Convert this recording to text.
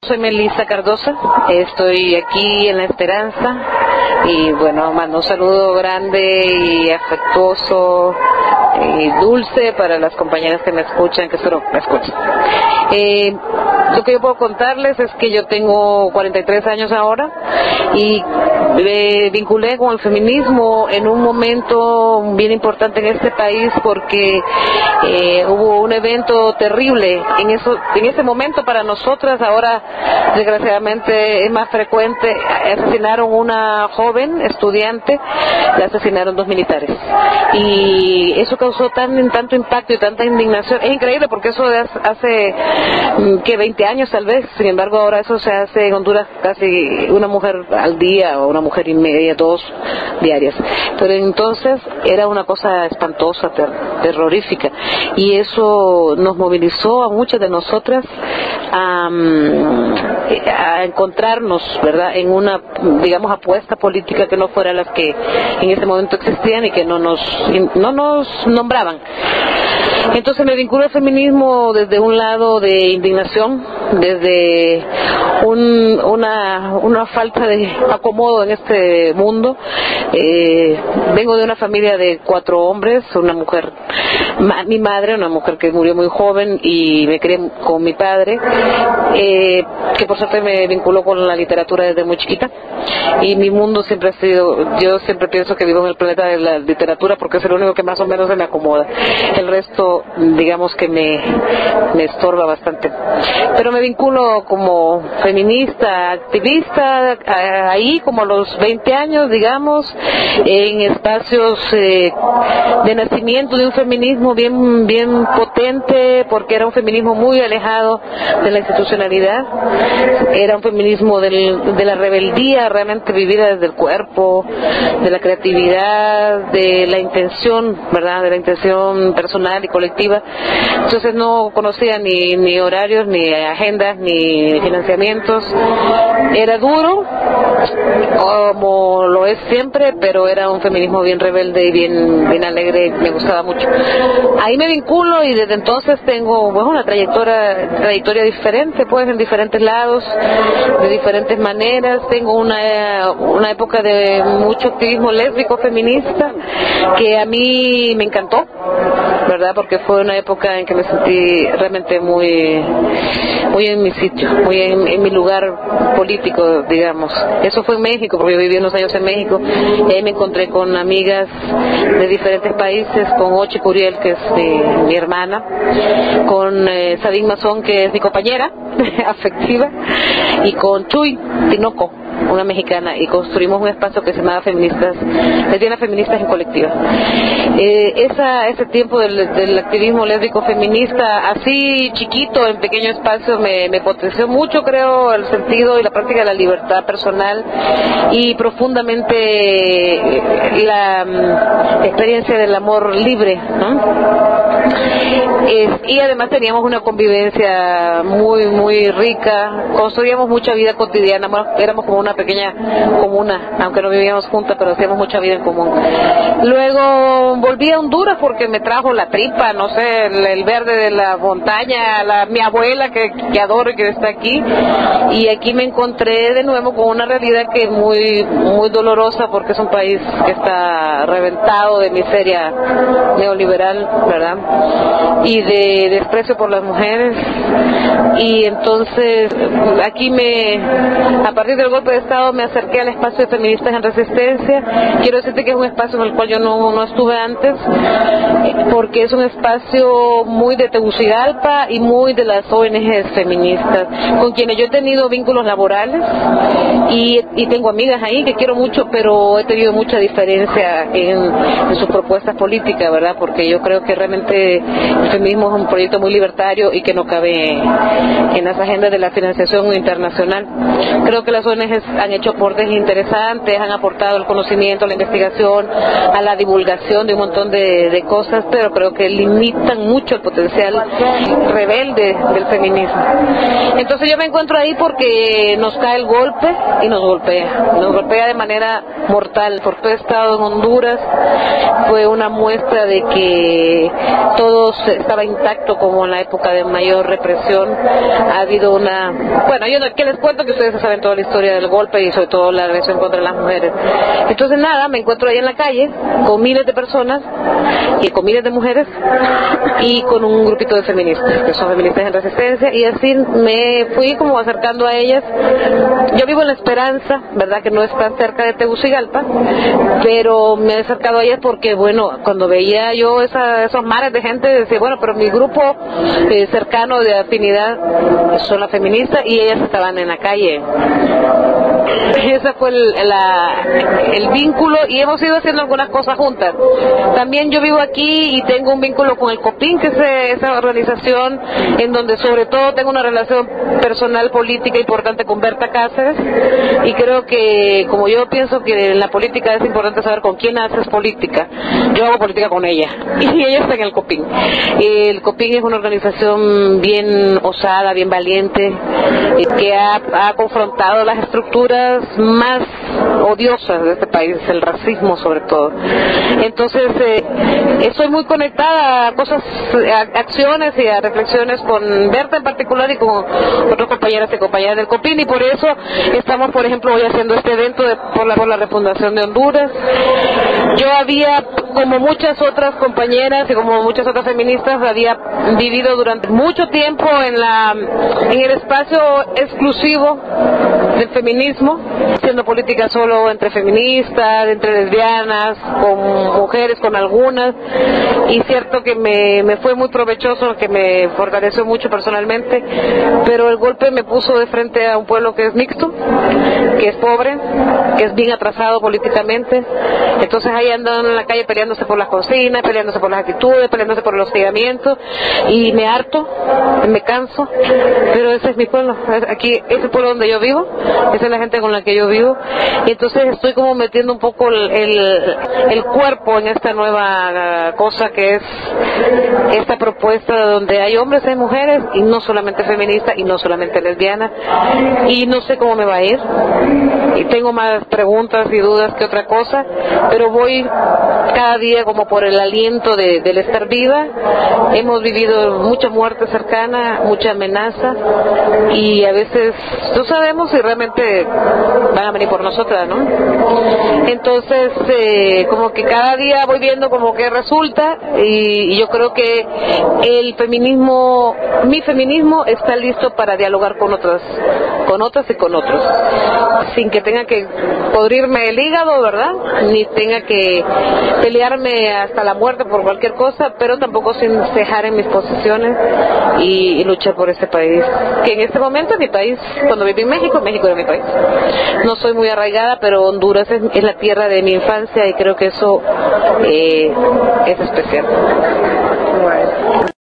Soy Melissa Cardosa, estoy aquí en La Esperanza y bueno, mando un saludo grande y afectuoso y dulce para las compañeras que me escuchan, que espero me escuchen. Lo que yo puedo contarles es que yo tengo 43 años ahora y me vinculé con el feminismo en un momento bien importante en este país porque hubo un evento terrible en ese momento para nosotras. Ahora desgraciadamente es más frecuente. Asesinaron una joven estudiante, la asesinaron 2 militares y eso causó tanto impacto y tanta indignación. Es increíble porque eso hace que 20 años tal vez. Sin embargo, ahora eso se hace en Honduras casi una mujer al día o una mujer y media, 2 diarias. Pero entonces era una cosa espantosa, terrorífica, y eso nos movilizó a muchas de nosotras a encontrarnos, ¿verdad?, en una, digamos, apuesta política que no fuera las que en ese momento existían y que no nos nombraban. Entonces me vinculo al feminismo desde un lado de indignación, desde una falta de acomodo en este mundo. Vengo de una familia de 4 hombres, una mujer, mi madre, una mujer que murió muy joven y me crié con mi padre, que por suerte me vinculó con la literatura desde muy chiquita, y mi mundo siempre ha sido, yo siempre pienso que vivo en el planeta de la literatura porque es el único que más o menos se me acomoda. El resto, digamos que me estorba bastante. Pero me vinculo como feminista, activista, ahí como a los 20 años, digamos, en espacios de nacimiento de un feminismo bien potente, porque era un feminismo muy alejado de la institucionalidad, era un feminismo de la rebeldía realmente vivida desde el cuerpo, de la creatividad, de la intención, ¿verdad?, de la intención personal y colectiva. Entonces no conocía ni horarios, ni agendas, ni financiamientos. Era duro, como lo es siempre, pero era un feminismo bien rebelde y bien alegre, me gustaba mucho. Ahí me vinculo y desde entonces tengo, bueno, una trayectoria diferente, pues, en diferentes lados, de diferentes maneras. Tengo una época de mucho activismo lésbico feminista que a mí me encantó, ¿verdad?, porque fue una época en que me sentí realmente muy en mi sitio, muy en mi lugar político, digamos. Eso fue en México, porque yo viví unos años en México, y ahí me encontré con amigas de diferentes países, con Ochi Curiel, que es mi hermana, con Sabine Mazón, que es mi compañera afectiva, y con Chuy Tinoco, una mexicana, y construimos un espacio que se llamaba Lesbianas Feministas en Colectiva. Ese tiempo del activismo lésbico feminista, así chiquito, en pequeño espacio, me potenció mucho, creo, el sentido y la práctica de la libertad personal y profundamente la experiencia del amor libre, ¿no? Y además teníamos una convivencia muy rica, construíamos mucha vida cotidiana, éramos como una pequeña comuna, aunque no vivíamos juntas, pero hacíamos mucha vida en común. Luego volví a Honduras porque me trajo la tripa, no sé, el verde de la montaña, mi abuela que adoro y que está aquí, y aquí me encontré de nuevo con una realidad que es muy dolorosa porque es un país que está reventado de miseria neoliberal, ¿verdad?, y de desprecio por las mujeres. Y entonces aquí a partir del golpe de Estado me acerqué al espacio de Feministas en Resistencia. Quiero decirte que es un espacio en el cual yo no estuve antes, porque es un espacio muy de Tegucigalpa y muy de las ONGs feministas, con quienes yo he tenido vínculos laborales y tengo amigas ahí que quiero mucho, pero he tenido mucha diferencia en sus propuestas políticas, ¿verdad?, porque yo creo que realmente el feminismo es un proyecto muy libertario y que no cabe en las agendas de la financiación internacional. Creo que las ONGs han hecho aportes interesantes, han aportado el conocimiento, la investigación, a la divulgación de un montón de cosas, pero creo que limitan mucho el potencial rebelde del feminismo. Entonces yo me encuentro ahí porque nos cae el golpe y nos golpea de manera mortal. Porque he estado en Honduras, fue una muestra de que todo estaba intacto como en la época de mayor represión. Ha habido bueno, yo no, que les cuento que ustedes saben toda la historia del golpe y sobre todo la agresión contra las mujeres. Entonces nada, me encuentro ahí en la calle con miles de personas y con miles de mujeres y con un grupito de feministas, que son feministas en resistencia, y así me fui como acercando a ellas. Yo vivo en La Esperanza, verdad que no es tan cerca de Tegucigalpa, pero me he acercado a ellas porque, bueno, cuando veía yo esos mares de gente, decía, bueno, pero mi grupo cercano de afinidad son las feministas y ellas estaban en la calle. Ese fue el vínculo, y hemos ido haciendo algunas cosas juntas. También yo vivo aquí y tengo un vínculo con el COPIN, que es esa organización en donde sobre todo tengo una relación personal política importante con Berta Cáceres, y creo que, como yo pienso que en la política es importante saber con quién haces política, yo hago política con ella y ella está en el COPIN. El COPIN es una organización bien osada, bien valiente, que ha confrontado las estructuras más odiosas de este país, el racismo sobre todo. Entonces estoy muy conectada a cosas, a acciones y a reflexiones con Berta en particular y con otras compañeras y compañeras del COPIN, y por eso estamos, por ejemplo, hoy haciendo este evento por la refundación de Honduras. Yo había, como muchas otras compañeras y como muchas otras feministas, había vivido durante mucho tiempo en el espacio exclusivo del feminismo, haciendo política solo entre feministas, entre lesbianas, con mujeres, con algunas, y cierto que me fue muy provechoso, que me fortaleció mucho personalmente, pero el golpe me puso de frente a un pueblo que es mixto, que es pobre, que es bien atrasado políticamente. Entonces ahí andan en la calle peleándose por las consignas, peleándose por las actitudes, peleándose por el hostigamiento, y me harto, me canso, pero ese es mi pueblo, aquí es el pueblo donde yo vivo, esa es la gente con la que yo vivo, y entonces estoy como metiendo un poco el cuerpo en esta nueva cosa que es esta propuesta donde hay hombres, hay mujeres, y no solamente feministas y no solamente lesbianas, y no sé cómo me va a ir, y tengo más preguntas y dudas que otra cosa, pero voy cada día como por el aliento del estar viva. Hemos vivido mucha muerte cercana, mucha amenaza, y a veces no sabemos si realmente van a venir por nosotras, ¿no? Entonces como que cada día voy viendo como que resulta, y yo creo que mi feminismo está listo para dialogar con otras y con otros, sin que tenga que podrirme el hígado, ¿verdad? Ni tenga que pelearme hasta la muerte por cualquier cosa, pero tampoco sin cejar en mis posiciones y luchar por este país, que en este momento es mi país. Cuando viví en México era mi país. No soy muy arraigada, pero Honduras es la tierra de mi infancia, y creo que eso es especial.